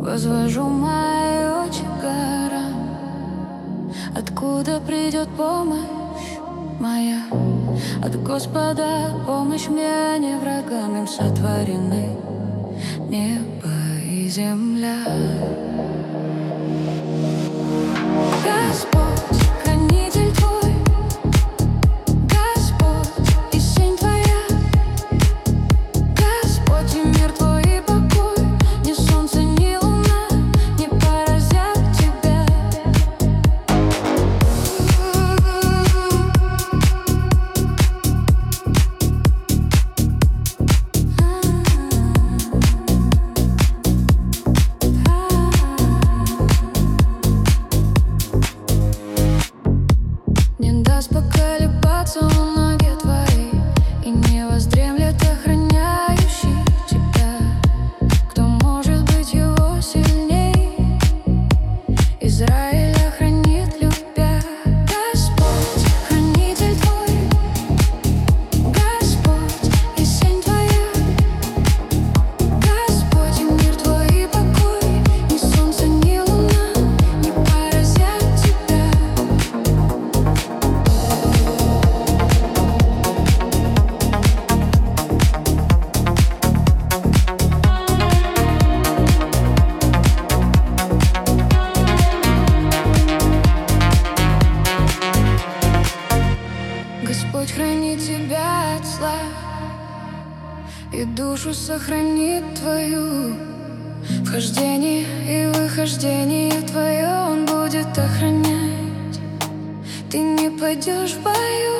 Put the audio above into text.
Возвожу мои очи к горам. Откуда придет помощь моя? От Господа помощь мне, не врагам им сотворены небо и земля. Господь, хранитель Твой, Господь, и сень Твоя, Господь, и мир Твой, и покой, ни солнце, ни луна не поразят Тебя. Не даст поколебаться в ноге Твоей, и не воздремлет охраняющий Тебя. Кто может быть его сильней? Израиля хранит, любя. Господь, хранитель Твой, Господь, и сень Твоя, Господь, и мир Твой, и покой, ни солнце, ни луна не поразят Тебя. Господь хранит тебя от зла, и душу сохранит твою. Вхождение и выхождение твое Он будет охранять. Ты не пойдешь в бою.